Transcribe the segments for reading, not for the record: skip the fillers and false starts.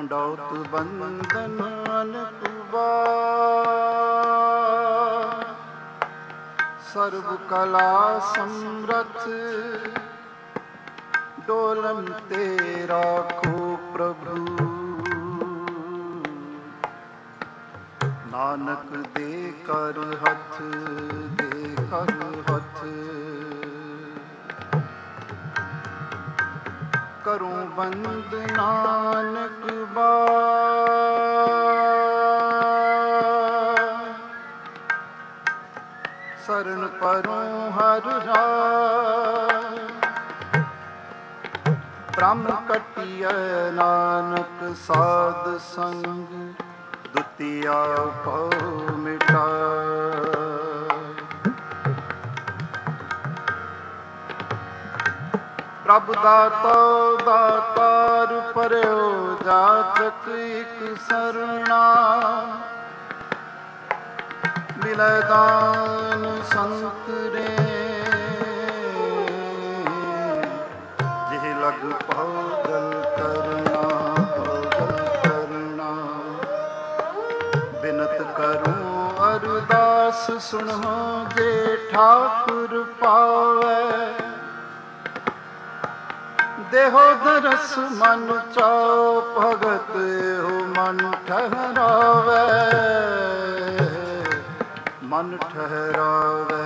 ਡੰਡੌਤ ਬੰਦਨ ਅਨਕੁਬਾ ਸਰਬ ਕਲਾ ਸਮਰਥ ਡੋਲਨ ਤੇ ਰਾਖੋ ਪ੍ਰਭੂ ਨਾਨਕ ਦੇ ਕਰ ਹੱਥ ਦੇ ਕਰ ਹੱਥ ਕਰੂੰ ਬੰਦ ਨਾਨਕ ਬਾ ਸਰਨ ਪਰੋਂ ਹਰ ਰਾਹ ਬ੍ਰਹਮ ਕਟਿਐ ਨਾਨਕ ਸਾਧ ਸੰਗ ਦੁਤੀਆ ਭਉ ਮਿਟਾਇ ਪ੍ਰਭ ਦਾਤਾ ਦਾਤਾਰ ਪਰਿਓ ਜਾਚਕ ਇਕ ਸਰਣਾ ਮਿਲੈ ਦਾਨ ਸੰਤ ਰੇ ਜਿਹ ਲਗ ਭਗਲ ਕਰਨਾ ਬਿਨਤ ਕਰੂੰ ਅਰਦਾਸ ਸੁਣੋ ਜੇ ਠਾਕੁਰ ਪਾਵੈ ਦੇਹੋ ਦਰਸ ਮਨ ਚਾਉ ਭਗਤ ਹੋ ਮਨ ਠਹਿਰਾਵੈ ਮਨ ਠਹਿਰਾਵੈ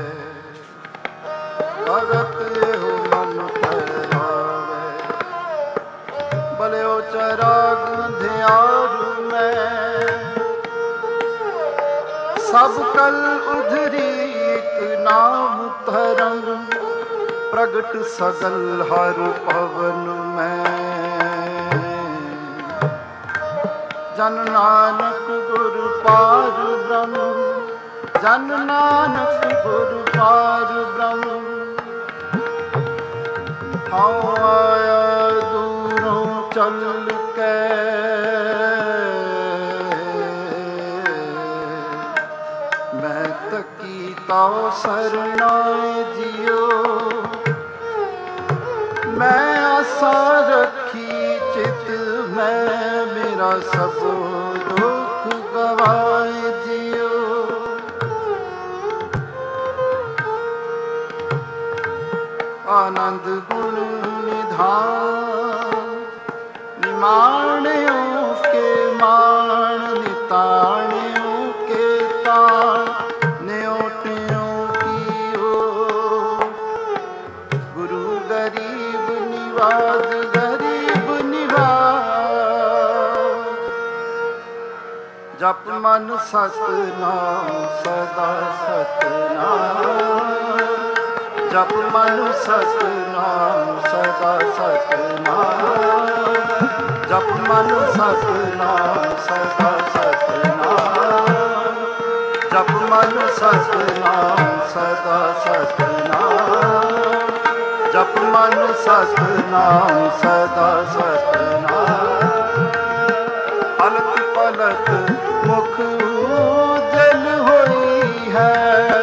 ਭਗਤ ਹੋ ਮਨ ਠਹਿਰਾਵੈ ਬਲਿਓ ਚਰਾਗ ਧਿਆਰੂ ਮੈਂ ਸਭ ਕਲ ਉਧਰੀ ਇਕ ਨਾਮ ਧਰਮ ਪ੍ਰਗਟ ਸਗਲ ਹਰ ਪਵਨ ਮੈਂ ਜਨ ਨਾਨਕ ਗੁਰ ਪਾਰ ਬ੍ਰਹਮ ਜਨ ਨਾਨਕ ਗੁਰ ਪਾਰ ਬ੍ਰਹਮ ਹਉ ਆਇਆ ਦੂਰੋਂ ਚੱਲ ਕੇ ਮੈਂ ਤਕੀ ਤਾਉ ਸਰਨਾਏ ਜਿਉ ਮੈਂ ਆਸਾ ਰੱਖੀ ਚਿਤ ਮੈਂ ਮੇਰਾ ਸਭ ਦੁੱਖ ਗਵਾਏ ਜਿਉ ਆਨੰਦ ਗੁਣ ਨਿਧਾਨ ਨਿਮਾਣਿਓ ਕੇ ਮਾਣ ਨਿਤਾਣਿਓ ਕੇ ਤਾਣ ਨਿਉਟਿਓ ਕੀਓ ਗੁਰੂ ਗਰੀਬ ਨਿਵਾਜ ਗਰੀਬ ਨਿਵਾਜ ਜਪ ਮਨ ਸਤਿਨਾਮ ਸਦਾ ਸਤਿਨਾਮ ਜਪ ਮਨ ਸਤਿਨਾਮ ਸਦਾ ਸਤਿਨਾਮ ਜਪ ਮਨ ਸਤਿਨਾਮ ਸਦਾ ਸਤਿਨਾਮ ਜਪ ਮਨ ਸਤਿਨਾਮ ਸਦਾ ਸਤਿਨਾਮ ਜਪ ਮਨ ਸਤਿਨਾਮ ਸਦਾ ਸਤਿਨਾਮ ਪਲਕ ਪਲਕ ਮੁਖ ਉਜਲ ਹੋਈ ਹੈ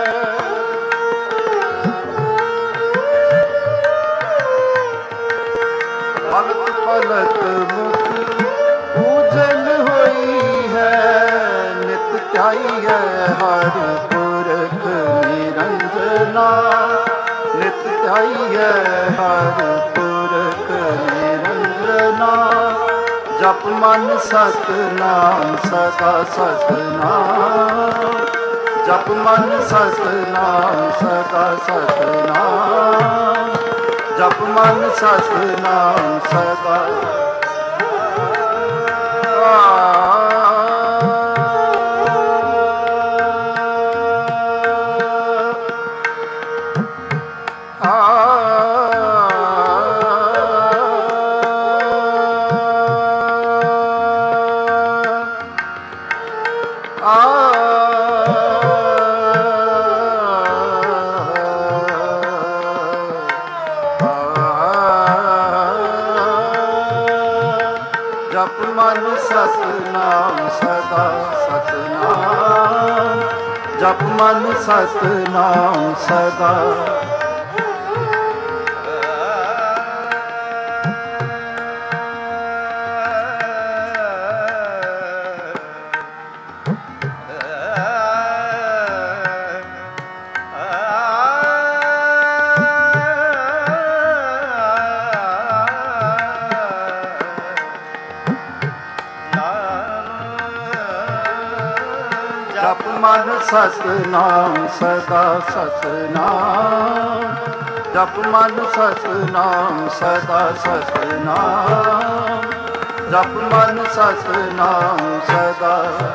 ਪਲਕ ਪਲਕ ਮੁਖ ਉਜਲ ਹੋਈ ਹੈ ਨਿਤ ਧਿਆਈਐ ਹਰਿ ਪੁਰਖ ਨਿਰੰਜਨਾ ਨਿਤ ਧਿਆਈਐ ਹਰਿ ਪੁਰਖ ਨਿਰੰਜਨਾ ਜਪ ਮਨ ਸਤਿਨਾਮ ਸਦਾ ਸਤਿਨਾਮ ਜਪ ਮਨ ਸਤਿਨਾਮ ਸਦਾ ਸਤਿਨਾਮ ਜਪ ਮਨ ਸਤਿਨਾਮ ਸਦਾ ਜਪ ਮਨ ਸਤਿਨਾਮ ਸਦਾ ਸਤਿਨਾਮ ਜਪ ਮਨ ਸਤਿਨਾਮ ਸਦਾ ਸਤਨਾਮ ਸਦਾ ਸਤਨਾਮ, ਜਪ ਮਨ ਸਤਨਾਮ ਸਦਾ ਸਤਨਾਮ, ਜਪ ਮਨ ਸਤਨਾਮ ਸਦਾ।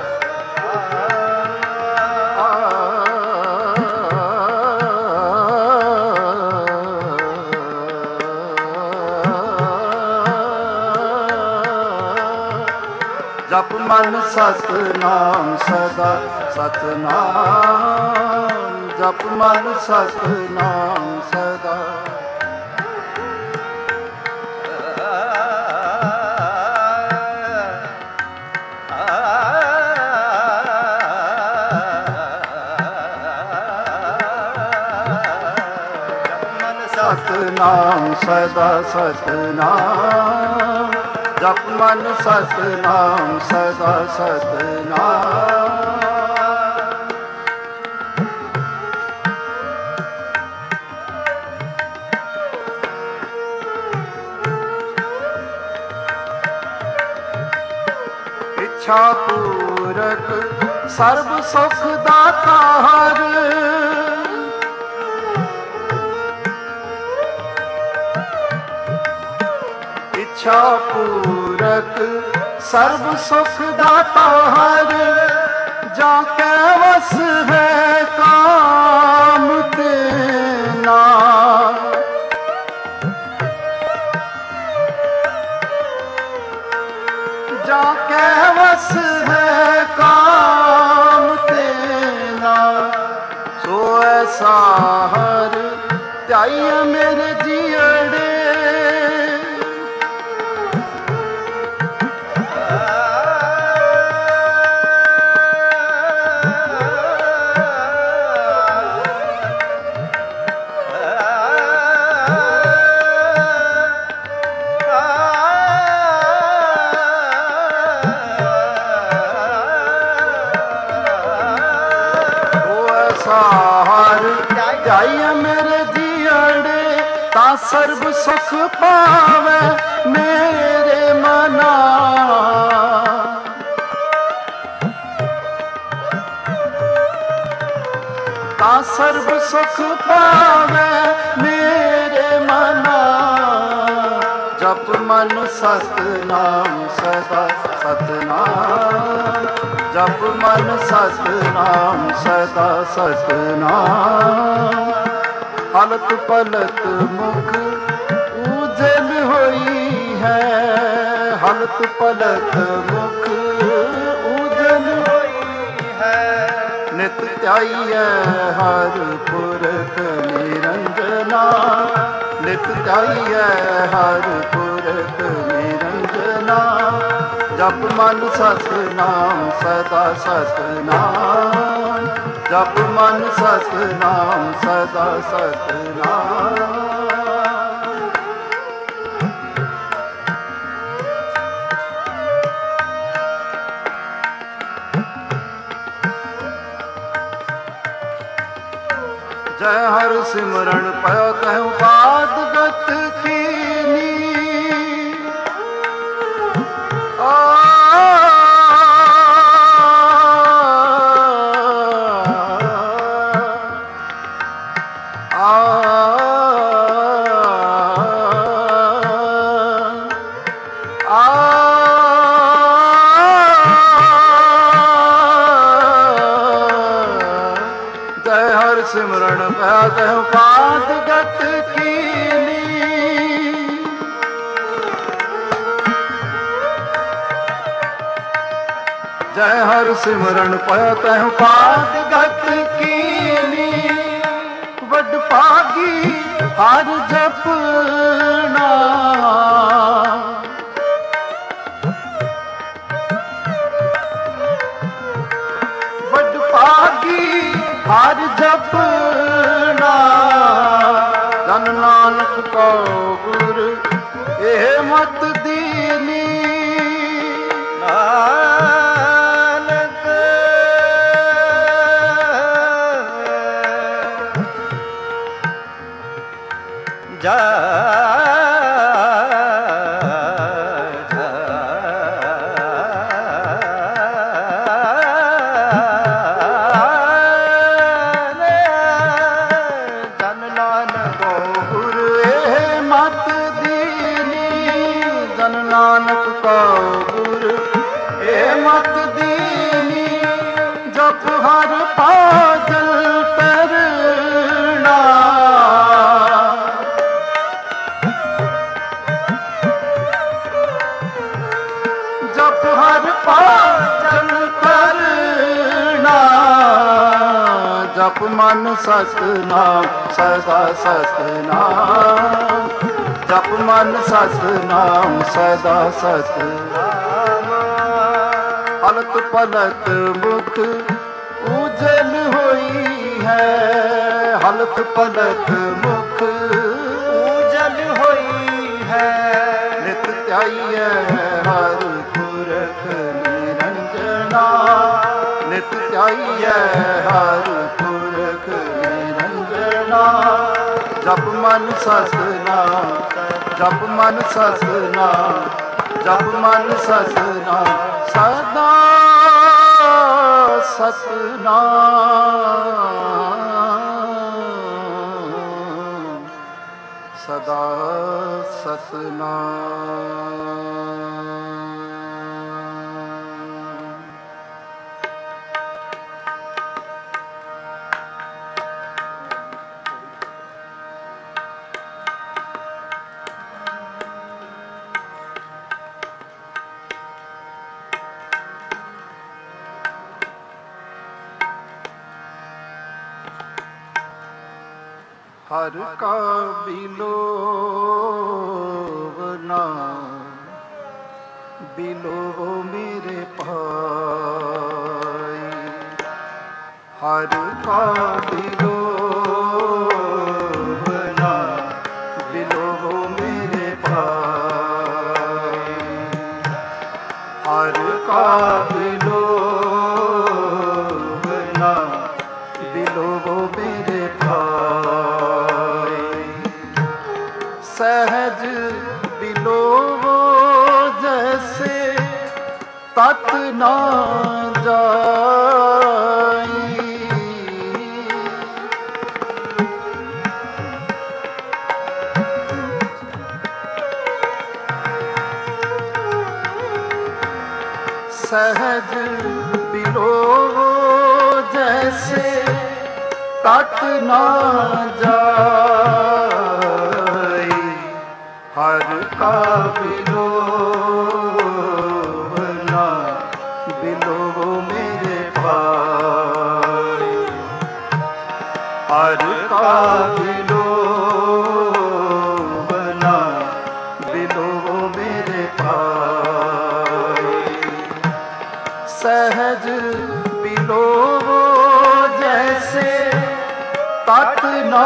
ਜਪ ਮਨ ਸਤਨਾਮ ਸਦਾ ਸਤਨਾਮ, ਜਪ ਮਨ ਸਤਨਾਮ ਸਦਾ। ਸਤਨਾਮ ਸਦਾ ਸਤਨਾਮ, ਜਪ ਮਨ ਸਤਨਾਮ ਸਦਾ ਸਤਨਾਮ। ਇੱਛਾ ਪੂਰਕ ਸਰਬ ਸੁਖ ਦਾਤਾਰ, ਇੱਛਾ ਪੂਰਕ ਸਰਬ ਸੁਖ ਦਾਤਾਰ, ਜਾਂ ਕੈ ਵਸ ਹੈ ਕਾਮ ਤੇਨਾ। ਜਾਂ ਕੈ ਵਸ ਹੈ ਕਾਮ ਤੇਨਾ, ਸੋ ਐਸਾ ਹਰ ਧਿਆਈਐ ਮੇਰੇ ਜੀਅੜੇ। ਧਿਆਈਐ ਮੇਰੇ ਜੀਅੜੇ, ਤਾਂ ਸਰਬ ਸੁਖ ਪਾਵੈ ਮੇਰੇ ਮਨਾ। ਤਾਂ ਸਰਬ ਸੁਖ ਪਾਵੈ ਮੇਰੇ ਮਨਾ, ਜਪ ਮਨ ਸਤਨਾਮ ਸਦਾ ਸਤਨਾਮ, ਜਪ ਮਨ ਸਤਨਾਮ ਸਦਾ ਸਤਨਾਮ। ਹਲਤ ਪਲਤ ਮੁਖ ਉਜਲ ਹੋਈ ਹੈ, ਹਲਤ ਪਲਤ ਮੁਖ ਉਜਲ ਹੋਈ ਹੈ। ਨਿਤ ਧਿਆਈਐ ਹਰ ਪੁਰਖ ਨਿਰੰਜਨਾ, ਨਿਤ ਧਿਆਈਐ ਹਰ ਪੁਰਖ ਨਿਰੰਜਨਾ। ਜਪ ਮਨ ਸਤਨਾਮ ਸਦਾ ਸਤਨਾਮ, ਜਪ ਮਨ ਸਤਨਾਮ ਸਦਾ ਸਤਨਾਮ। ਜੈ ਹਰਿ ਸਿਮਰਨ ਪਇਓ ਤਹਿ ਬਾਤ ਗਤ ਕੀਨੀ। ਸਿਮਰਨ ਪੈ ਤਹਿ ਬਾਤ ਗਤ ਕੀਨੀ। ਜੈ ਹਰਿ ਸਿਮਰਨ ਪੈ ਤਹਿ ਬਾਤ ਗਤ ਕੀਨੀ। ਵੱਡ ਭਾਗੀ ਹਰਿ ਜਪਣਾ, ਵੱਡ ਭਾਗੀ ਹਰਿ ਜਪਣਾ। ਜਨ ਨਾਨਕ ਕੋ ਗੁਰ ਇਹ ਮਤ ਦੀਨੀ। ਨਾਨਕ ਜਾ गाओ गुर ए मत दीनी, जप हर पाजल तरना। जप हर पाजल तरना, जप मन सतनाम सदा सतनाम, जप मन सतनाम सदा सतनाम। हलत पलत मुख उजल होई है, हलत पलत मुख उजल होई है। नित त्याइए हर पुरख निरंजना, नित त्याइए हर पुरख निरंजना। जप मन सतनाम, जप मन सतनाम, जप मन सतनाम सदा सतनाम, सदा सतनाम। हर का बिलोवना, बिलोव मेरे भाई। हर का बिलोवना, बिलोव मेरे भाई। हर का बिलोवना, बिलोव मेरे भाई। सहज बिलोवो जैसे तत ना जाई। सहज बिलोवो जैसे तत ना जाई। हर का बिलोवना, बिलोव मेरे भाई। हर का बिलोवना, बिलोव मेरे भाई। सहज बिलोवो जैसे तत ना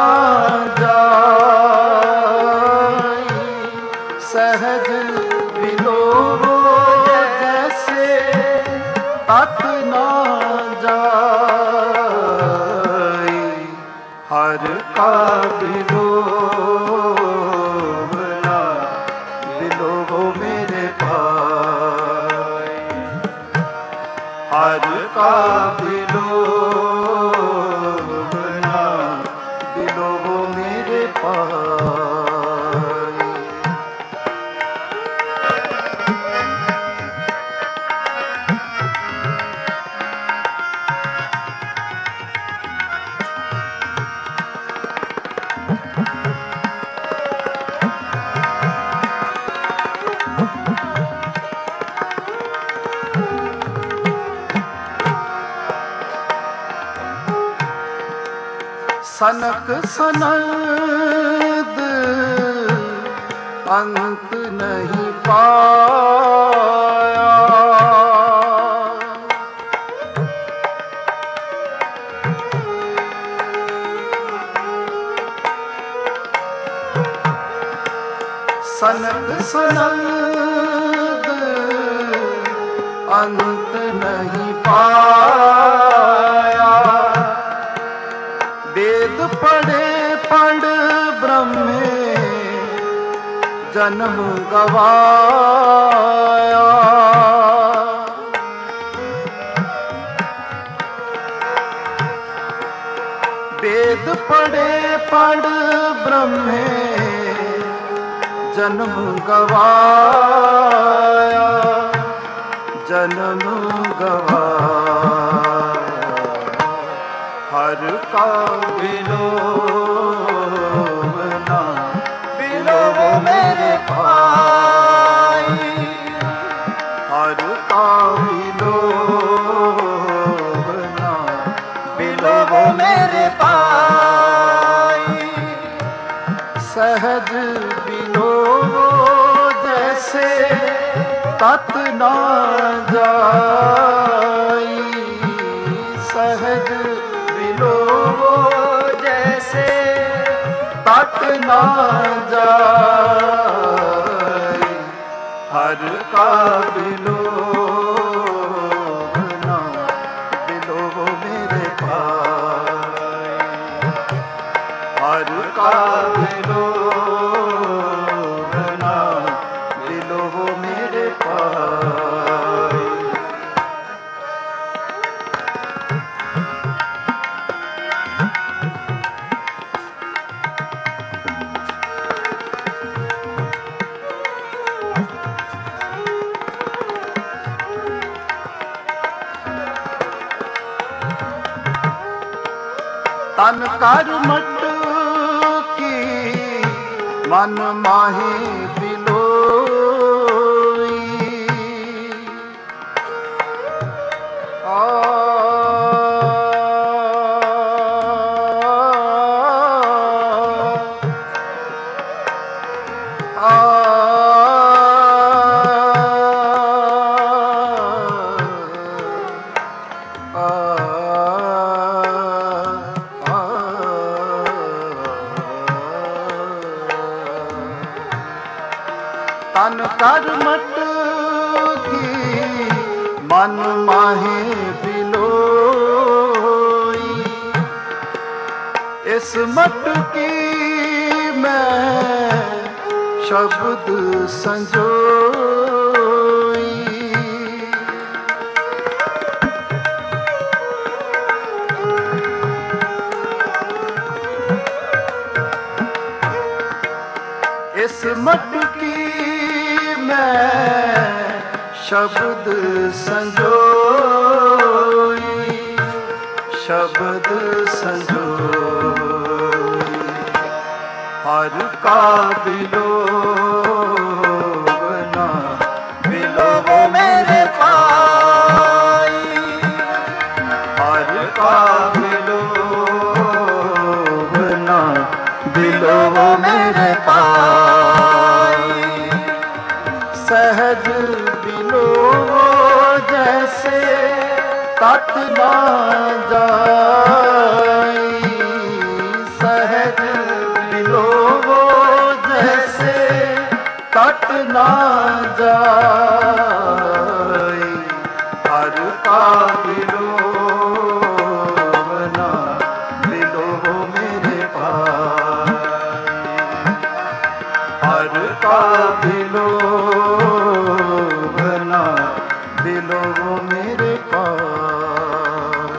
जाई। सहज बिलोवो जैसे तत ना जाई। हर का बिलोवना, बिलोव मेरे भाई। हर का बिलोवना, बिलोव मेरे भाई। सनक सनद अंत नहीं पाया। सनक सनद अंत नहीं पाया। वेद पढ़े पढ़ ब्रह्मे जन्म गवाया। वेद पढ़े पढ़ ब्रह्मे जन्म गवाया, जन्म गवाया, हर का बिलोवना, बिलोव मेरे भाई, हर का बिलोवना, बिलोव मेरे भाई। सहज बिलोवो जैसे तत ना जाई, सहज बिलोवो जैसे तत ना जाई, हर का बिलोवना, बिलोव मेरे भाई, हर का बिलोवना, बिलोव मेरे भाई। तन कर मटकी मन माहे बिलोई, तन कर मटकी मन माहे बिलोई, इस मटकी में शब्द संजोई, इस मटकी में शब्द संजोई, शब्द संजोई, हर का बिलोवना, बिलोव मेरे भाई, हर का बिलोवना, बिलोव मेरे भाई। सहज बिलोवो जैसे तत ना जाई, सहज बिलोवो जैसे तत ना जाई, हर का बिलोवना, बिलोव मेरे भाई, हर का बिलोवना, बिलोव मेरे पास।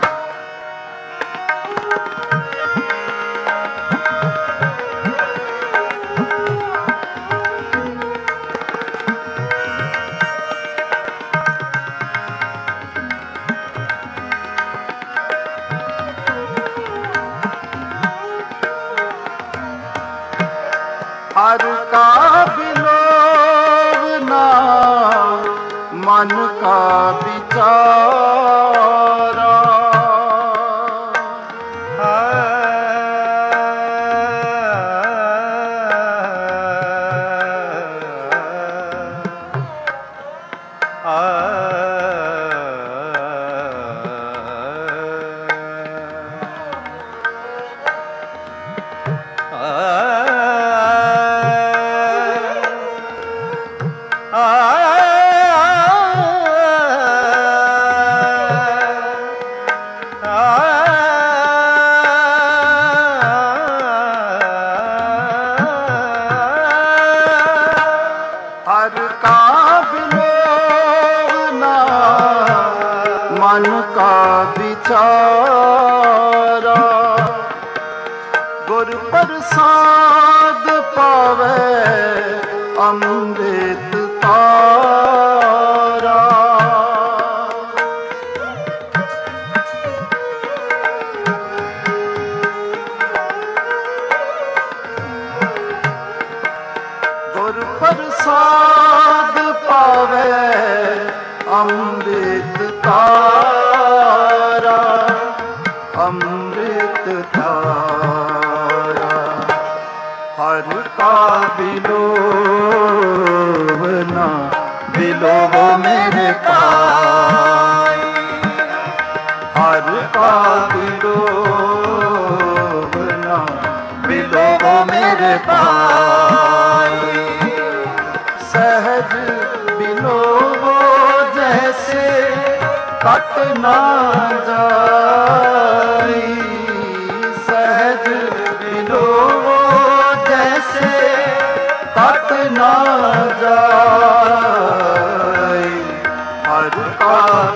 हर का बिलोवना, मन का विचारा, मन का विचारा गुर प्रसाद पावे अमृत तारा। गुर प्रसाद पावे अमृत तारा, अमृत तारा। हर का बिलोव ना बिलोव मेरे पाई, हर का बिलोव ना बिलोव मेरे पाई। सहज बिलोवो जैसे कट ना जाई, सहज बिलोवो जैसे कट ना जाई। हर का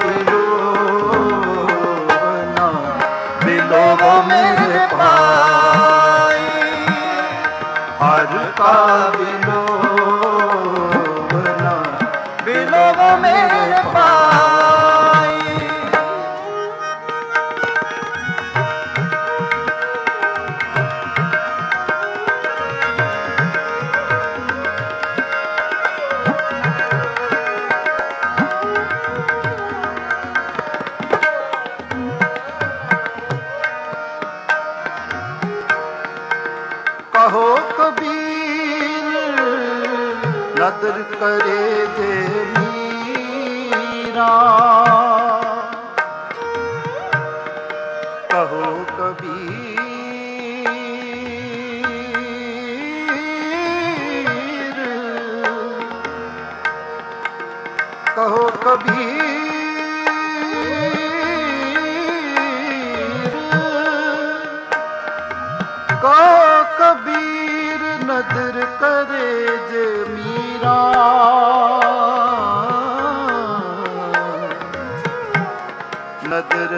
बिलोव ना बिलोव मेरे पाई, हर का बिलोव ना बिलोव मेरे पाई। कहो कबीर नदर करे जे मीरा, कहो कबीर, कहो कबीर, कहो कबीर नदर करे जे मीरा। नदर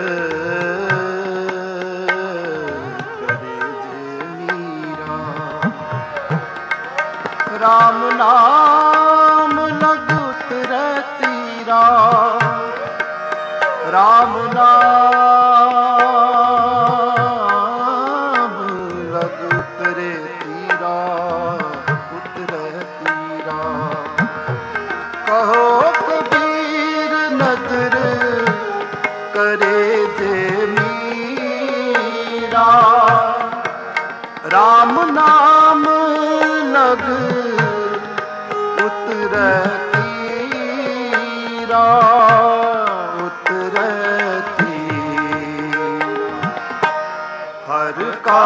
करे जे मीरा। राम नाम लग उतरे तीरा, राम नाम लग उतरे तीरा, उतरे तीरा। कहो कबीर नदर करे जे मीरा। राम नाम लग उतरे तीरा, उतरे तीरा। हर का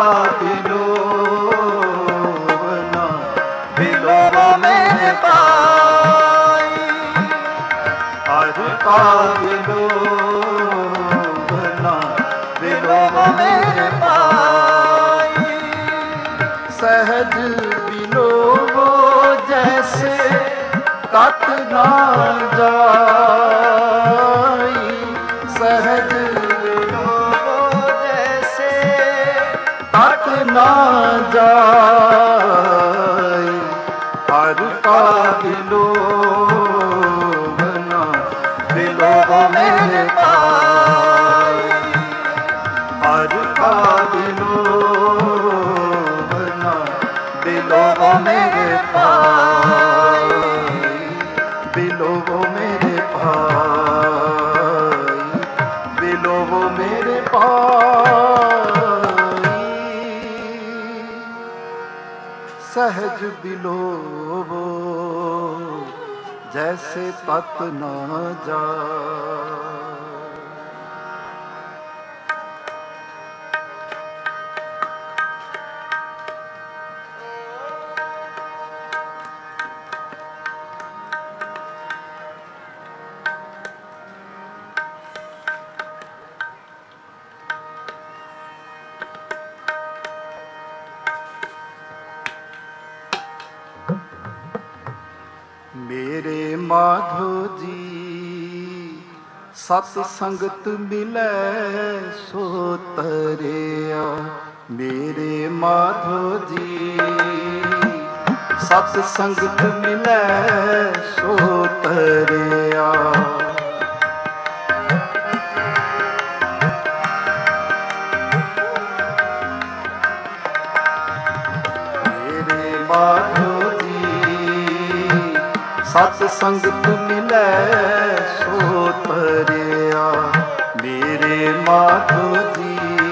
बिलोव ना बिलोव मेरे पाई, हर का बिलोव ना बिलोव मेरे पाई। सहज बिलोवो जैसे कत ना जाई, सहज बिलोवो जैसे कत ना जाई। हर का बिलोव ना बिलोव मेरे पाई, हर का बिलोव ना बिलोव मेरे पाई, बिलोव मेरे पाई, बिलोव मेरे पाई। सहज बिलोवो जैसे तत ना जा। मेरे माधो जी सत संगत मिले सो तरिया। मेरे माधो जी ਸਤ ਸੰਗਤ ਮਿਲੈ ਸੋ ਤਰਿਆ। ਮੇਰੇ ਮਾਧੋ ਜੀ ਸਤ ਸੰਗਤ ਮਿਲੈ ਸੋ ਤਰਿਆ। ਮੇਰੇ ਮਾਧੋ ਜੀ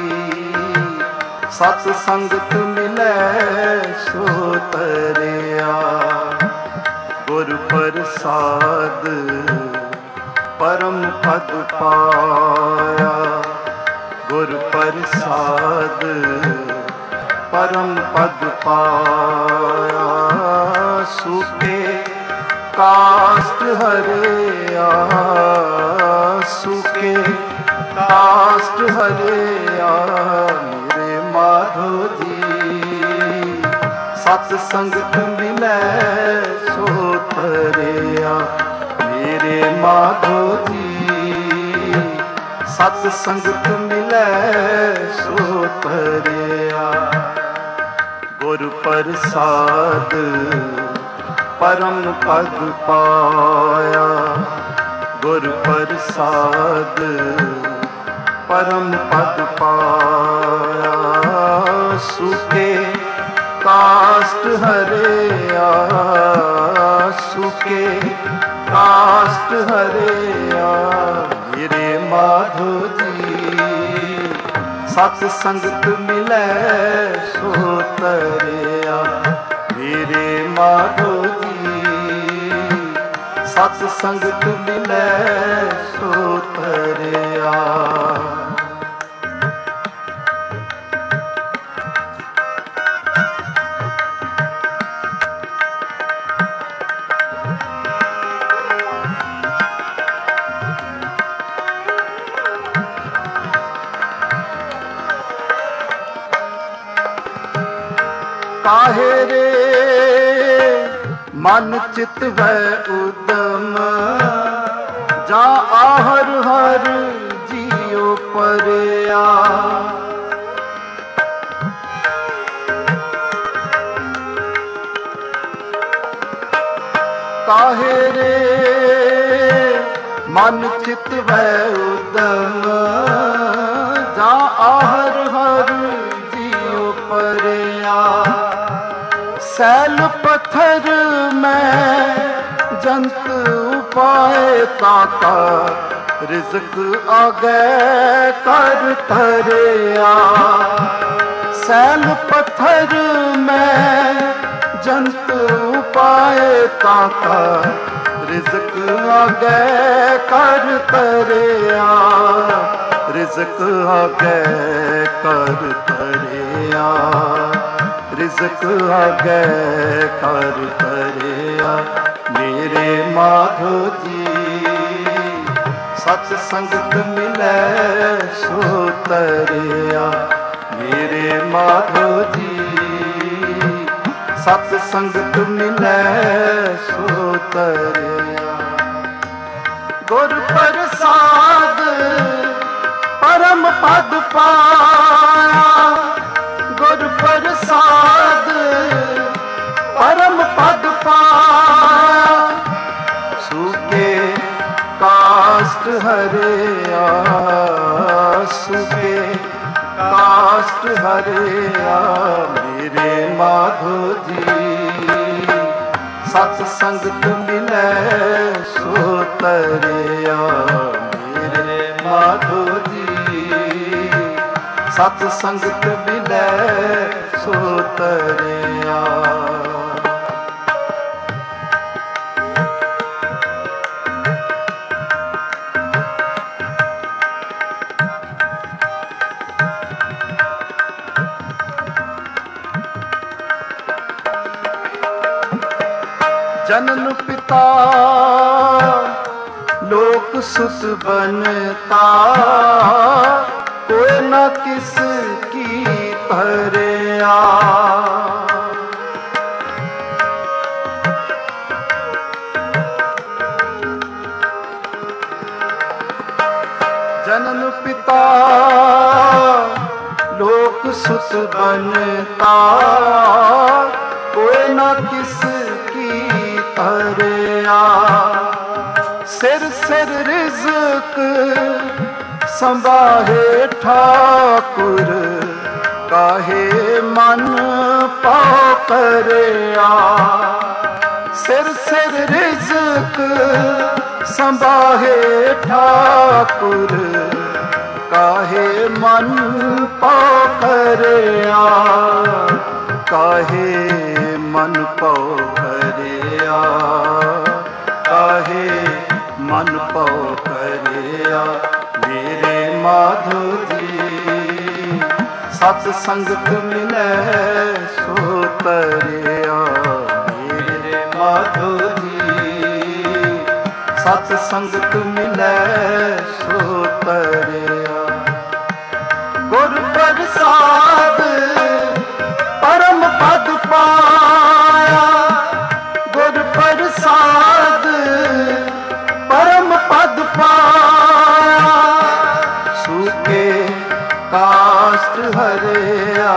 ਸਤ ਸੰਗਤ ਮਿਲੈ ਸੋ ਤਰਿਆ। ਗੁਰ ਪ੍ਰਸਾਦ ਪਰਮ ਪਦ ਪਾਇਆ। ਗੁਰ ਪ੍ਰਸਾਦ ਪਰਮ ਪਦ ਪਾਇਆ। ਸੁਕੇ ਕਾਸ਼ਟ ਹਰਿਆ। ਸੁਕੇ ਕਾਸ਼ਟ ਹਰਿਆ। ਮੇਰੇ ਮਾਧੋ ਜੀ ਸਤ ਸੰਗਤ ਮਿਲੈ ਸੋ ਤਰਿਆ। ਮੇਰੇ ਮਾਧੋ ਜੀ ਸਤ ਸੰਗਤ ਮਿਲੈ ਸੋ ਤਰਿਆ। ਗੁਰ ਪ੍ਰਸਾਦ ਪਰਮ ਪਦ ਪਾਇਆ। ਗੁਰ ਪ੍ਰਸਾਦ ਪਰਮ ਪਦ ਪਾਇਆ। ਸੁਕੇ ਕਾਸ਼ਟ ਹਰਿਆ। ਸੁਕੇ ਕਾਸ਼ਟ ਹਰਿਆ। ਮੇਰੇ ਮਾਧੋ ਜੀ ਸਤ ਸੰਗਤ ਮਿਲੈ ਸੋ ਤਰਿਆ। ਮੇਰੇ ਮਾਧੋ ਜੀ ਸਤ ਸੰਗਤ ਮਿਲੈ ਸੋ ਤਰਿਆ। ਕਾਹੇ ਰੇ ਮਨ ਚਿਤ ਵੈ ਉਦਮ ਜਾ ਆਹਰ ਹਰ ਜੀਉ ਪਰਿਆ। ਕਾਹੇ ਰੇ ਮਨ ਚਿਤ ਵੈ ਉਦਮ ਜਾ ਆਹਰ ਹਰ ਜੀਉ ਪਰਿਆ। ਸੈਲ ਪੱਥਰ ਮੈਂ ਜੰਤ ਉਪਾਏ ਤਾਕਾ ਰਿਜ਼ਕ ਆਗੈ ਕਰ ਧਰਿਆ। ਸੈਲ ਪੱਥਰ ਮੈਂ ਜੰਤ ਉਪਾਏ ਤਾਕਾ ਰਿਜ਼ਕ ਆਗੈ ਕਰ ਧਰਿਆ। ਰਿਜ਼ਕ ਆਗੈ ਕਰ ਧਰਿਆ। ਰਿਜ਼ਕ ਆਗੈ ਕਰ ਧਰਿਆ। ਮੇਰੇ ਮਾਧੋ ਜੀ ਸਤ ਸੰਗਤ ਮਿਲੈ ਸੋ ਤਰਿਆ। ਮੇਰੇ ਮਾਧੋ ਜੀ ਸਤ ਸੰਗਤ ਮਿਲੈ ਸੋ ਤਰਿਆ। ਗੁਰ ਪ੍ਰਸਾਦ ਪਰਮ ਪਦ ਪਾਇਆ। ਗੁਰ ਪ੍ਰਸਾਦ ਪਰਮ ਪਦ ਪਾਇਆ। ਸੁਕੇ ਕਾਸ਼ਟ ਹਰਿਆ। ਸੁਕੇ ਕਾਸ਼ਟ ਹਰਿਆ। ਮੇਰੇ ਮਾਧੋ ਜੀ ਸਤ ਸੰਗਤ ਮਿਲੈ ਸੋ ਤਰਿਆ। ਮੇਰੇ ਮਾਧੋ ਜੀ ਸਤ ਸੰਗਤ ਮਿਲੈ ਸੋ ਤਰਿਆ। ਜਨਨ ਪਿਤਾ ਲੋਕ ਸੁਤ ਬਨਤਾ ਕੋਈ ਨਾ ਕਿਸ ਕੀ ਧਰਿਆ। ਜਨਨ ਪਿਤਾ ਲੋਕ ਸੁਤ ਬਨਤਾ ਕੋਈ ਨਾ ਕਿਸ ਸਿਰ ਸਿਰ ਰਿਜ਼ਕ ਸੰਭਾਹੇ ਠਾਕੁਰ, ਕਾਹੇ ਮਨ ਪਾਉ ਕਰਿਆ। ਸਿਰ ਸਿਰ ਰਿਜ਼ਕ ਸੰਭਾਹੇ ਠਾਕੁਰ, ਕਾਹੇ ਮਨ ਪਾਉ ਕਰਿਆ। ਕਾਹੇ ਮਨ ਪਾਉ ਕਰਿਆ, ਕਾਹੇ ਮਨ ਪਾਉ ਕਰਿਆ। ਮੇਰੇ ਮਾਧੋ ਜੀ ਸਤ ਸੰਗਤ ਮਿਲੈ ਸੋ ਤਰਿਆ। ਮੇਰੇ ਮਾਧੋ ਜੀ ਸਤ ਸੰਗਤ ਮਿਲੈ ਸੋ ਤਰਿਆ। ਗੁਰ ਪ੍ਰਸਾਦ ਪਰਮ ਪਦ ਪਾਇਆ, ਗੁਰ ਪ੍ਰਸਾਦ ਪਰਮ ਪਦ ਪਾਇਆ। ਸੂਕੇ ਕਾਸ਼ਟ ਹਰਿਆ,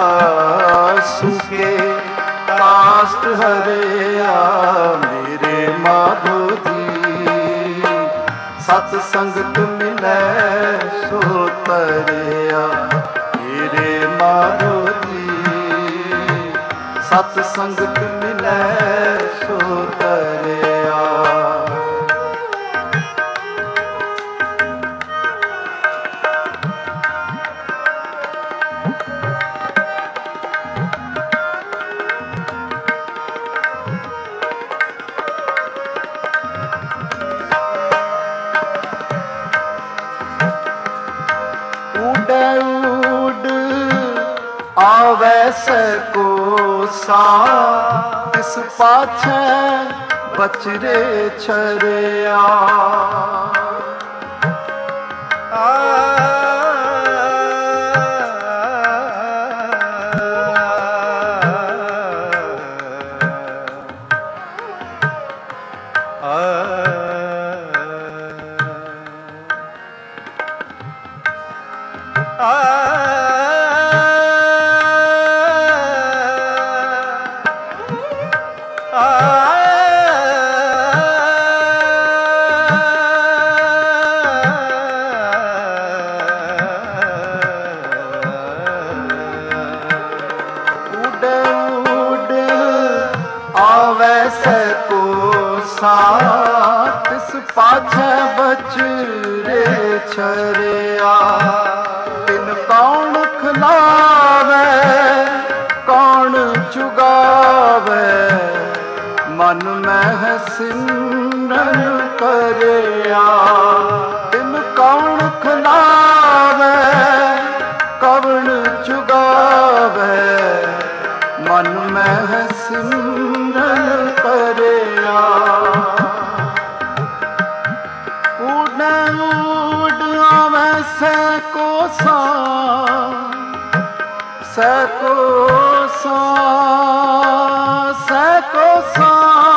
ਸੂਕੇ ਕਾਸ਼ਟ ਹਰਿਆ। ਮੇਰੇ ਮਾਧੋ ਜੀ ਸਤ ਸੰਗਤ ਮਿਲੈ ਸੋ ਤਰਿਆ। ਮੇਰੇ ਮਾਧੋ ਜੀ ਸਤ ਸੰਗਤ ਮਿਲੈ ਸੋ ਤਰਿਆ। ਆਵੈ ਸਕੋ ਸਾ ਤਿਸ ਪਾਛੈ ਬਚਰੇ ਛਰਿਆ। ਤਿਸ ਪਾਛੈ ਬਚਰੇ ਛਰਿਆ। ਤਿਨ ਕੌਣ ਖਿਲਾਵੈ ਕੌਣ ਚੁਗਾਵੈ, ਮਨ ਮਹਿ ਸਿਮਰਨ ਕਰਿਆ। ਤਿਨ ਕੌਣ ਖਿਲਾਵੈ ਕੌਣ ਚੁਗਾਵੈ, ਮਨ ਮਹਿ ਸਿਮਰਨ ਕਰਿਆ। ਉਡ ਆਵੈ ਸੈਕੋ ਸਾ, ਸੈਕੋ ਸਾ, ਸੈਕੋ ਸਾ।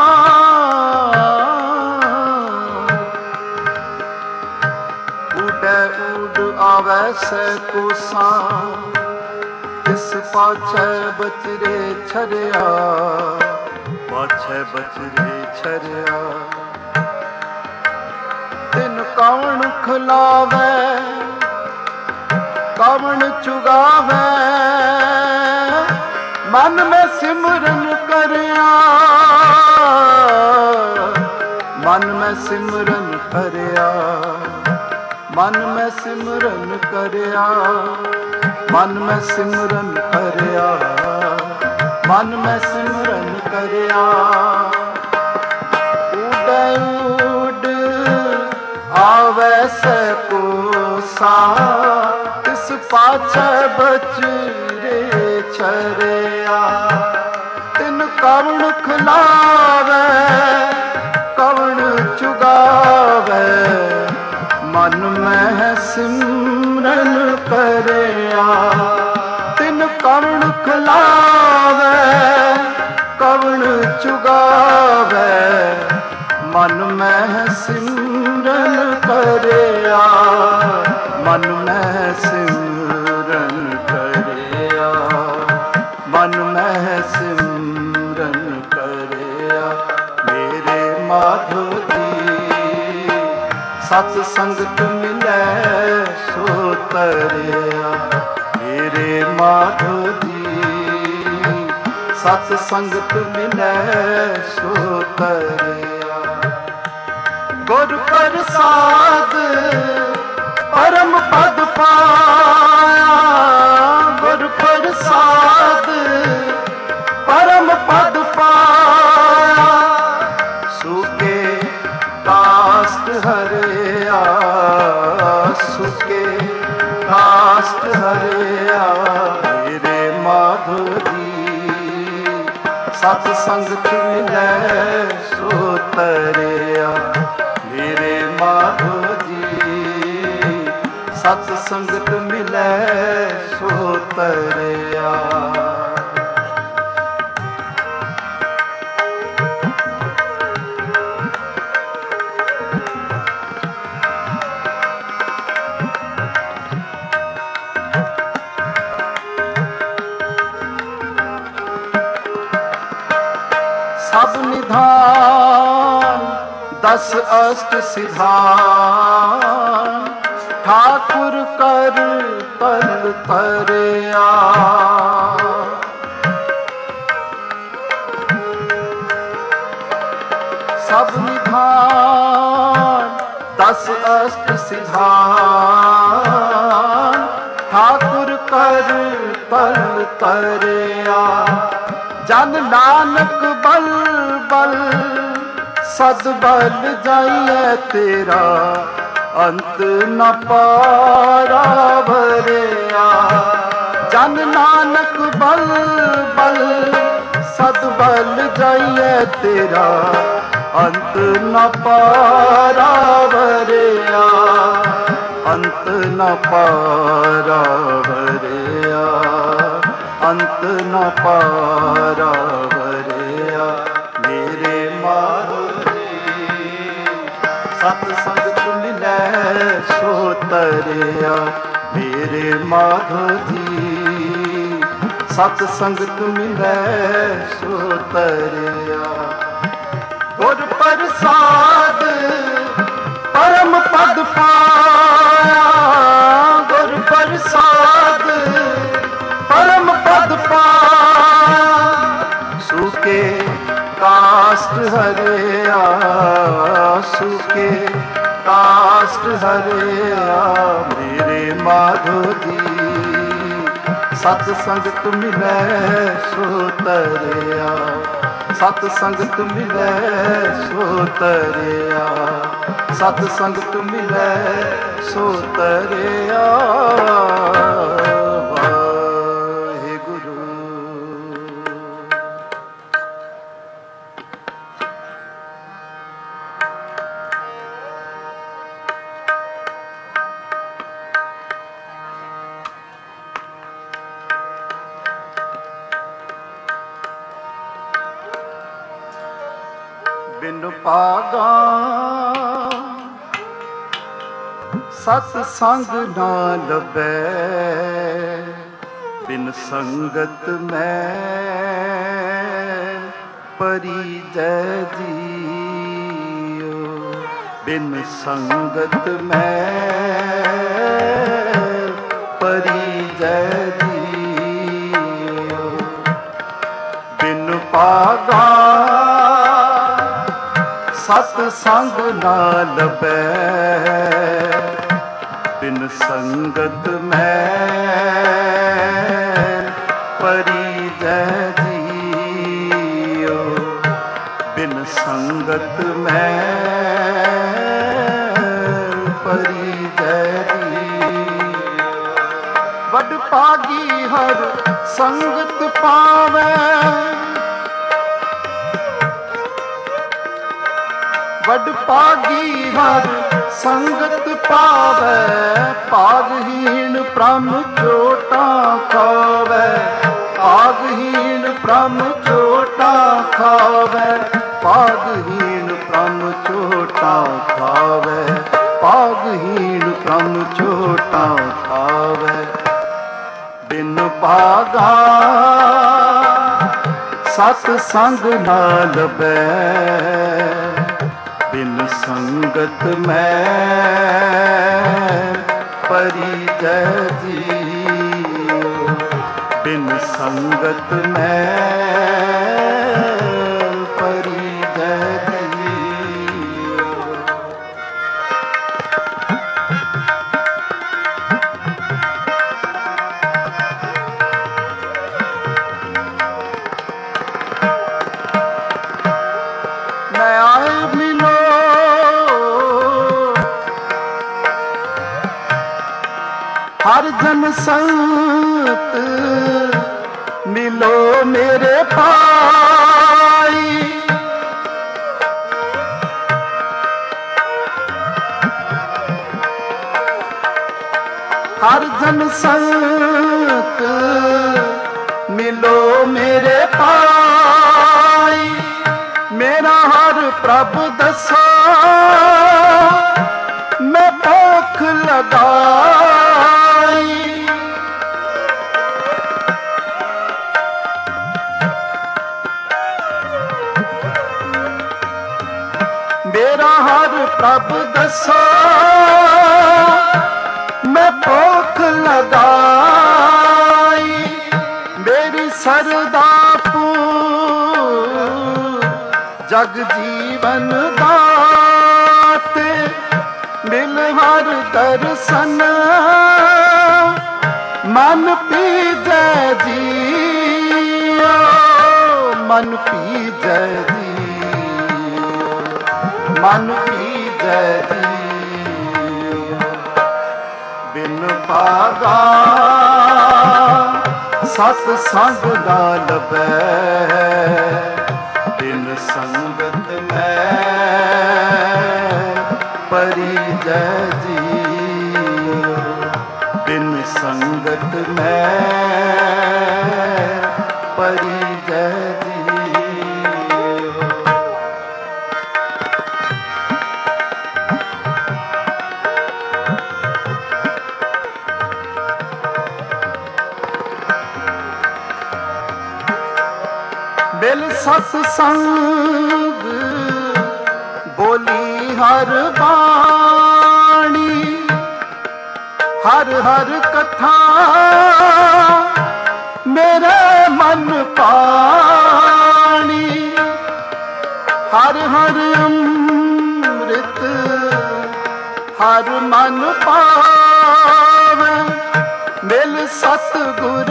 ਉਡ ਆਵੈ ਸੈਕੋ ਸਾ ਤਿਸ ਪਾਛੈ ਬਚਰੇ ਛਰਿਆ। ਪਾਛੈ ਬਚਰੇ ਛਰਿਆ। ਤਿਨ ਕੌਣ ਖਿਲਾਵੈ ਕੌਣ ਚੁਗਾਵੈ, ਮਨ ਮੈਂ ਸਿਮਰਨ ਕਰਿਆ। ਮਨ ਮੈਂ ਸਿਮਰਨ ਕਰਿਆ, ਮਨ ਮੈਂ ਸਿਮਰਨ ਕਰਿਆ। ਮਨ ਮੈਂ ਸਿਮਰਨ ਕਰਿਆ, ਮਨ ਮੈਂ ਸਿਮਰਨ ਕਰਿਆ। ਉਡ ਆਵੈ ਸਕੋ ਸਾ ਤਿਸ ਪਾਛੈ ਬਚਰੇ ਛਰਿਆ। ਤਿਨ ਕਵਣ ਖਿਲਾਵੈ ਕਵਣ ਚੁਗਾਵੈ, ਮਨ ਮਹਿ ਸਿਮਰਨ ਕਰਿਆ। ਤਿਨ ਕਵਣ ਖਿਲਾਵੈ ਕਵਣ ਚੁਗਾਵੈ, ਮਨ ਮਹਿ ਸਿਮਰਨ ਕਰਿਆ। ਮਨ ਮਹਿ ਸਿਮਰਨ ਕਰਿਆ, ਮਨ ਮਹਿ ਸਿਮਰਨ ਕਰਿਆ। ਮੇਰੇ ਮਾਧੋ ਜੀ ਸਤ ਸੰਗਤ ਮਿਲੈ ਸੋ ਤਰਿਆ। ਮੇਰੇ ਮਾਧੋ ਜੀ ਸਤ ਸੰਗਤ ਮਿਲੈ ਸੋ ਤਰਿਆ। ਗੁਰ ਪ੍ਰਸਾਦ ਪਰਮ ਪਦ ਪਾਇਆ। ਗੁਰ ਪ੍ਰਸਾਦ ਪਰਮ ਪਦ ਪਾਇਆ। ਸੁਕੇ ਕਾਸ਼ਟ ਹਰਿਆ। ਸੁਕੇ ਕਾਸ਼ਟ ਹਰਿਆ। ਮੇਰੇ ਮਾਧੋ ਜੀ ਸਤ ਸੰਗਤ ਮਿਲੈ ਸੋ ਤਰਿਆ। ਮੇਰੇ ਮਾਧੋ ਜੀ ਸਤ ਸੰਗਤ ਮਿਲੈ ਸੋ ਤਰਿਆ। ਸਭ ਨਿਧਾਨ ਦਸ ਅਸ਼ਟ ਸਿਧਾਨ। ਠਾਕੁਰ ਕਰ ਤਲ ਤਰਿਆ। ਸਭ ਨਿਧਾਨ ਦਸ ਅਸ਼ਟ ਸਿਧਾਨ। ਠਾਕੁਰ ਕਰ ਤਲ ਤਰਿਆ। ਜਨ ਨਾਨਕ ਬਲ ਬਲ ਸਦ ਬਲ ਜਾਈਐ ਤੇਰਾ। ਅੰਤ ਨ ਪਾਰਾ ਭਰਿਆ। ਜਨ ਨਾਨਕ ਬਲ ਬਲ ਸਦ ਬਲ ਜਾਈਐ ਤੇਰਾ। ਅੰਤ ਨ ਪਾਰਾ ਭਰਿਆ। ਅੰਤ ਨ ਪਾਰਾ ਭਰਿਆ। ਅੰਤ ਨ ਪਾਰਾ ਭਰਿਆ। ਮੇਰੇ ਮਾਧੋ ਜੀ ਸਤ ਸੰਗਤ ਮਿਲੈ ਸੋ ਤਰਿਆ। ਮੇਰੇ ਮਾਧੋ ਜੀ ਸਤ ਸੰਗਤ ਮਿਲੈ ਸੋ ਤਰਿਆ। ਗੁਰ ਪ੍ਰਸਾਦ ਪਰਮ ਪਦ ਪਾਇਆ। ਗੁਰ ਪ੍ਰਸਾਦ ਪਰਮ ਪਦ ਪਾਇਆ। ਸੁਕੇ ਕਾਸ਼ਟ ਹਰਿਆ। ਸੁਕੇ ਕਾਸ਼ਟ ਹਰਿਆ। ਮੇਰੇ ਮਾਧੋ ਜੀ ਸਤ ਸੰਗਤ ਮਿਲੈ ਸੋ ਤਰਿਆ। ਸਤ ਸੰਗਤ ਮਿਲੈ ਸੋ ਤਰਿਆ। ਸਤ ਸੰਗਤ ਮਿਲੈ ਸੋ ਤਰਿਆ। ਬਿਨ ਭਾਗਾ ਸਤ ਸੰਗ ਨਾ ਲਭੈ। ਬਿਨ ਸੰਗਤ ਮੈਂ ਪਰਿਜੈ ਜੀਉ। ਬਿਨ ਸੰਗਤ ਮੈਂ ਪਰਿਜੈ ਜੀਉ। ਬਿਨ ਭਾਗਾ ਸਤ ਸੰਗ ਨਾ ਲਭੈ। ਬਿਨ ਸੰਗਤ ਮੈਂ ਪਰਿਜੈ ਜੀਉ। ਬਿਨ ਸੰਗਤ ਮੈਂ ਪਰਿਜੈ ਜੀਉ। ਵਡ ਭਾਗੀ ਹਰ ਸੰਗਤ ਪਾਵੈ। ਵਡ ਭਾਗੀ ਹਰ ਸੰਗਤ ਪਾਵੈ। ਭਾਗਹੀਣ ਭ੍ਰਮ ਚੋਟਾ ਖਾਵੈ। ਭਾਗਹੀਣ ਭ੍ਰਮ ਚੋਟਾ ਖਾਵੈ। ਭਾਗਹੀਣ ਭ੍ਰਮ ਚੋਟਾ ਖਾਵੈ। ਭਾਗਹੀਣ ਭ੍ਰਮ ਚੋਟਾ ਖਾਵੈ। ਬਿਨ ਭਾਗਾ ਸਤ ਸੰਗ ਨਾ ਲਭੈ। बिन संगत मैं परिजय जियो, बिन संगत मैं परिजय जियो। मैं आए मिलो हर जन संत, मिलो मेरे भाई। हर जन संत, मिलो मेरे भाई। मेरा हर प्रभ दसो मैं भूख लगाई। मेरा हर प्रभ दसो मैं भूख लगाई। मेरी सरदा जग जीवन दाते, मिल हर दर्शन मन पीजै जियो, मन पीजै जियो, मन पीजै जियो। बिन पागा सत संग ना लभै, बिन संगत मैं परिजय जियो, बिन संगत मैं परिजय जियो। बिल सत्संग बोली हर बाणी, हर हर कथा मेरे मन पानी। हर हर अमृत हर मन पावे, मिल सतगुर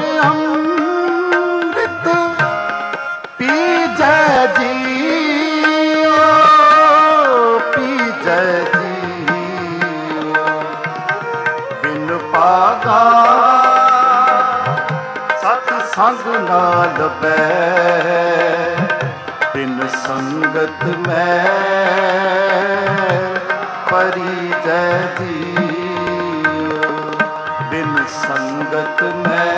अमृत पीजै जियो, पीजै जियो। बिन पागा सतसंग ना लभै, बिन संगत मैं परिजय जियो, बिन संगत मैं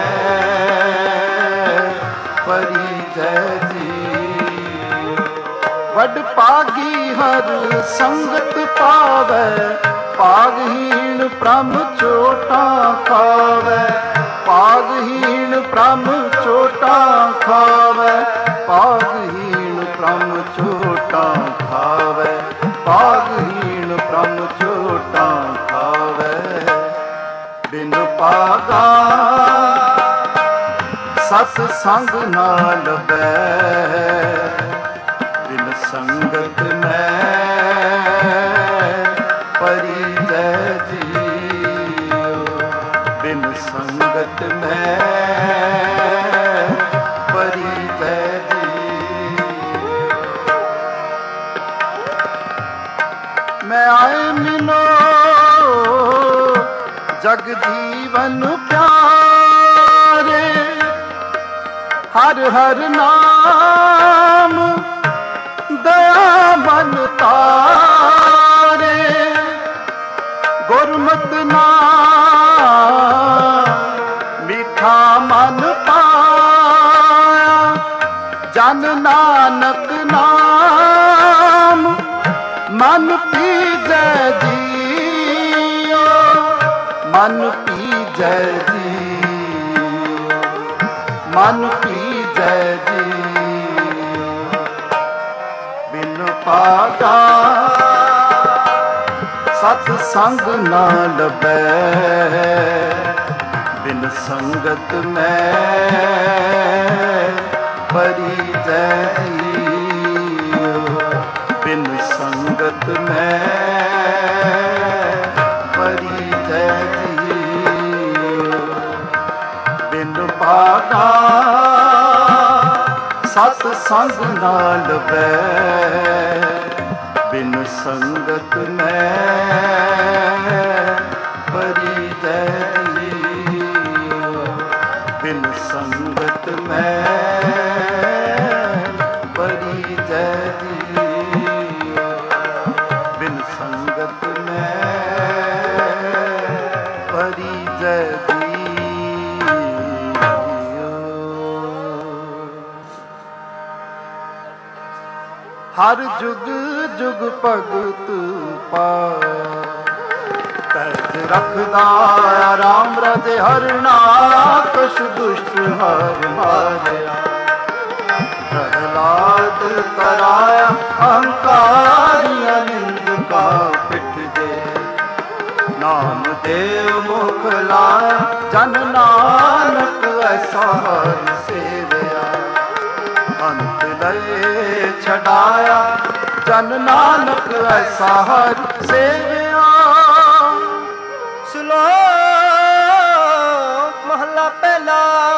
परिजय जियो। वड पागी हर संगत पावै, पागहीन ब्रह्म चोटा खावै। पागहीन ब्रह्म चोटा खावै, पागहीन ब्रह्म चोटा खावै, पागहीन ब्रह्म चोटा खावै। बिन पागा सत्संग ना लभै, बिन संगत मैं परिजय जियो, बिन संगत मैं परिजय जियो। मैं आए मिलो जग जीवन प्यारे, हर हर नाम दया मन तारे। गुरमत नाम मीठा मन पाया, जन नानक नाम मन पीजै जियो, मन पीजै जियो, मन पीजै जियो। बिन पागा सत संग ना लभै बिन संगत में परिजय बिन संगत में परिजय बिन पागा सत संग ना लभै बिन संगत में परिजय बिन संगत में परिजय बिन संगत में परिजय हर जुग जुग भगत पाया पैज रखदा राम राजे हरना कछ दुष्ट हर मारिया प्रहलाद तराया अहंकारिया निंद का पिठ दे नाम देव मुख लाया जन नानक ऐसा हर सेवया अंत लय छड़ाया जन नानक ऐसा हर सेवया। श्लोक महला पहला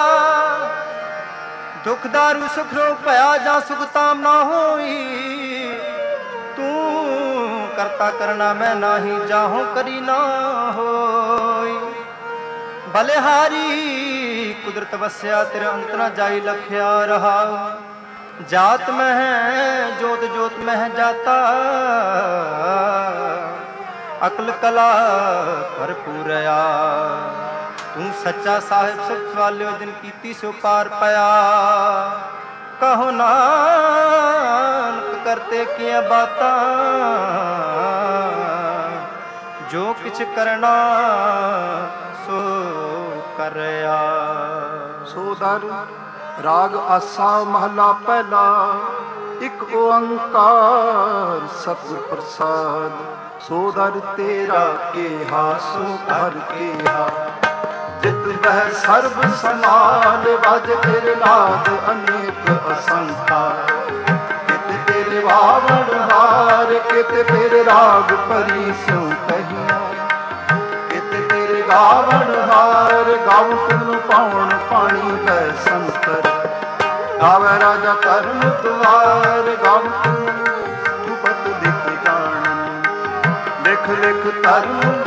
दुख दारू सुख रोग भया जा सुख ताम ना होई तू करता करना मैं नाही जाहूं करी ना होई बलिहारी कुदरत वस्या तेरा अंत न जाई लख्या रहा जात में है जोत जोत में है जाता अकल कला भरपूरया तू सच्चा साहिब सच वाले दिन कीती सो पार पया कहो नानक करते किया बाता जो किछ करना सो करया। सोदर राग आसा महला पहला एक ओंकार सतगुर प्रसाद सोदर तेरा केहा सो कर केहा जित बह सर्व समाल बज तेरे नाद अनेक असंख्या कित तेरे वावण हार कित तेरे राग परी सो कहिया कित तेरे गावण हार गाऊं तुम पाउन पानी बै संकर गावे राजा करन द्वार गाऊं तुम पत दिख जान लिख लिख धर्म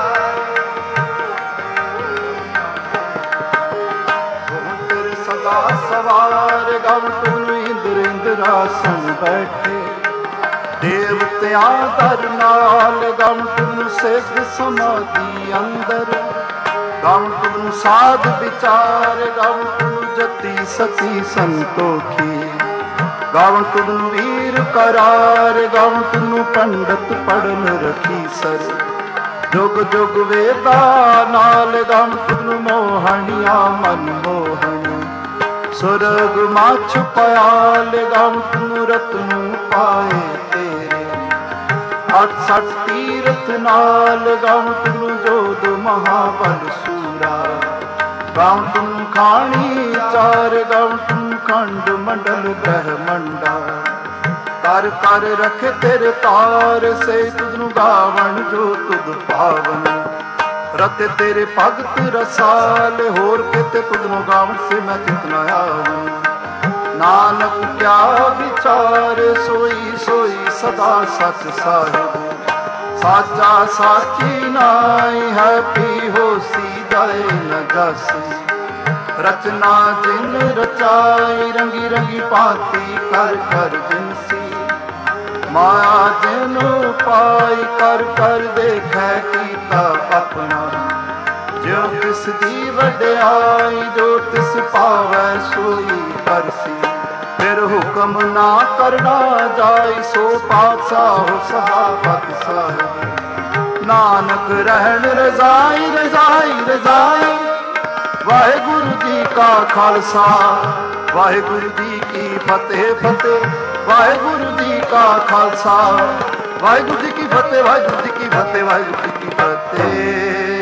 सदा सवार गाऊं तुम इंद्र इंद्रासन बैठे देवत्या दर नाल गाऊं तुम सिद्ध समाधि अंदर गाऊं तुम साध विचार गाऊं तुम जति सती संतोखी गाऊं तुम वीर करार गाऊं तुम पंडित पढ़न रखी सर जुग जुग वेदा नाल गाऊं तुम मोहनिया मन मोहन सुरग माछ पयाल गाऊं तुम रत्न पाए तेरे 68 तीरथ नाल गाऊं तुम जोध महाबल सूरा गाऊं तुम खानी चार गाऊं तुम खंड मंडल ग्रह मंडा कर कर रखे तेरे तार से तुझनु गावन जो तुद पावन रते तेरे भगत रसाल होर किते तुझनु गावन से मैं जितना आऊं नानक क्या विचार सोई सोई सदा सच साहिब साचा साची नाई है पी होसी जाए न जासी रचना जिन रचाई रंगी रंगी पाती कर कर जिनसी माया जिनु पाई कर कर देखे कीता अपना जो तिस दी वड्याई जो तिस पावै सोई करसी फिर हुक्म ना करना जाए सो पातशाह सहाबत साहिब नानक रहन रजाई रजाई रजाई वाहिगुरु जी का खालसा वाहिगुरु जी की फतेह फतेह वाहिगुरु जी का खालसा ਵਾਹਿਗੁਰੂ ਜੀ ਕੀ ਫਤਿਹ, ਵਾਹਿਗੁਰੂ ਜੀ ਕੀ ਫਤਿਹ, ਵਾਹਿਗੁਰੂ ਜੀ ਕੀ ਫਤਿਹ।